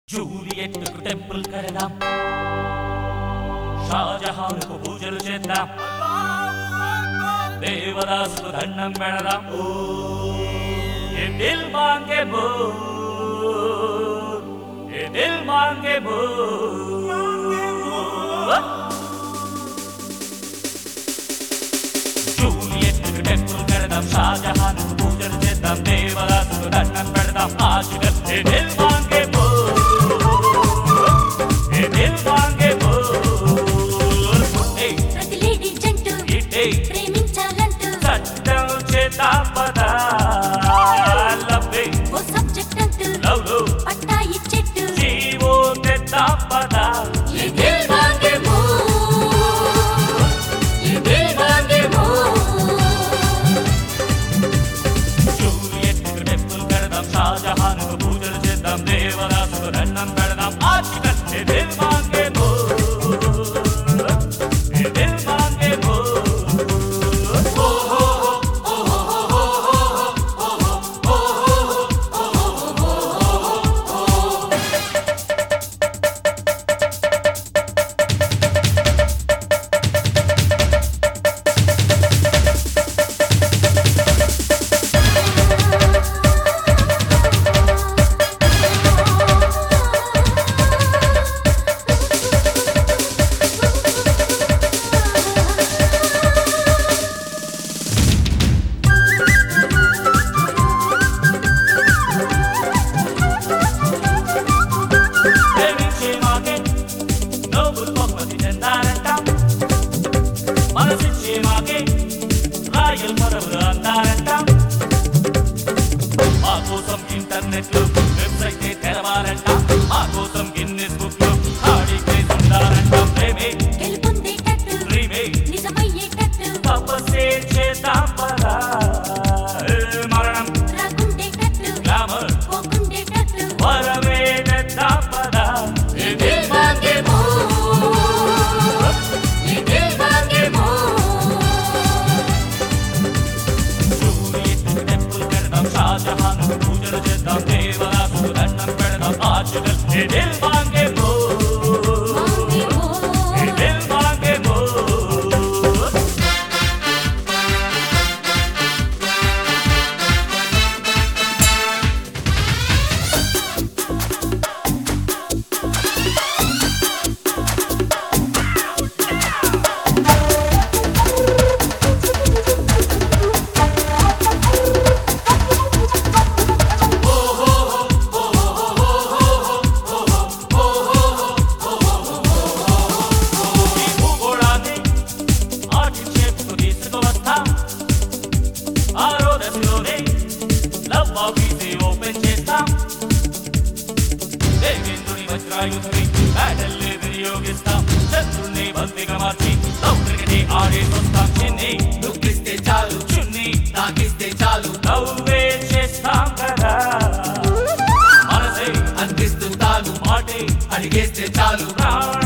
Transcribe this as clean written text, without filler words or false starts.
జూలియెట్కు temple కడదాం, షాజహాన్కు పూజలు చేద్దాం, దేవదాసుకు దండం పెడదాం. ఏ దిల్ మాంగే బోల్, ఏ దిల్ మాంగే బోల్. జూలియెట్కు టెంపుల్ కడదాం, షాజహాన్కు పూజలు చేద్దాం, దేవదాసుకు దండం పెడదాం. ఆశగా ఏ దిల్ మాంగే బోల్, ఏ దిల్ మాంగే బోల్. ప్రతి లేడీ జంటు ప్రేమించాలంటూ చట్టం చేద్దాం పదా, లవ్వే ఓ సబ్జెక్ట్ అంటూ లవ్ పట్టా ఇచ్చెట్టు జీవో తెద్దాం పదా. ఏ దిల్ మాంగే బోల్, ఏ దిల్ మాంగే బోల్. జూలియెట్కు టెంపుల్ కడదాం, షాజహాన్కు పూజలు చేద్దాం, దేవదాసుకు దండం పెడదాం. ఆశగా ఏ దిల్ మాంగే బోల్, ఏ దిల్ మాంగే బోల్. ప్రేమించే మాకే నోబుల్ బహుమతి చెందారంటాం, మనసిచ్చే మాకే రాయల్ పదవులు అందారంటాం. మా కోసం ఇంటర్నెట్ లో వెబ్సైట్ తెరవాలంటాం, మా కోసం గిన్నెస్ బుక్ లో ఆడి ప్రైజ్ ఉండాలంటాం. ప్రేమే గెలుపొందేటట్టు డ్రీమే నిజమయ్యేటట్టు తపస్సే చేద్దాం పదా. మరణం రాకుండేటట్టు గ్లామర్ పోకుండేటట్టు వరమే తెద్దాం పదా. ఏ దిల్ మాంగే బోల్, ఏ దిల్ మాంగే బోల్. జూలియెట్కు టెంపుల్ కడదాం, షాజహాన్కు పూజలు చేద్దాం, దేవదాసుకు దండం పెడదాం. ఆశగా ఏ దిల్ మాంగే బోల్, మాంగే బోల్. ఏ దిల్ మాంగే బోల్. ఈ భూగోళాన్ని ఆర్టిస్ట్ షేప్కు తీసుకువస్తాం, ఆరో దశలోనే లవ్ ఆఫీసే ఓపెన్ చేస్తాం. దేవేంద్రుని వజ్రాయుధుని బ్యాటల్లే వినియోగిస్తాం, శత్రుణ్ణి బంతిగా మార్చి లవ్ క్రికెటే ఆడేసొస్తాం. చిన్ని నువ్విస్తే చాలు చున్ని నాకిస్తే చాలు లవ్వే చేస్తాం కదా, మనసే అందిస్తుంటాను మాటే అడిగేస్తే చాలు ప్రాణం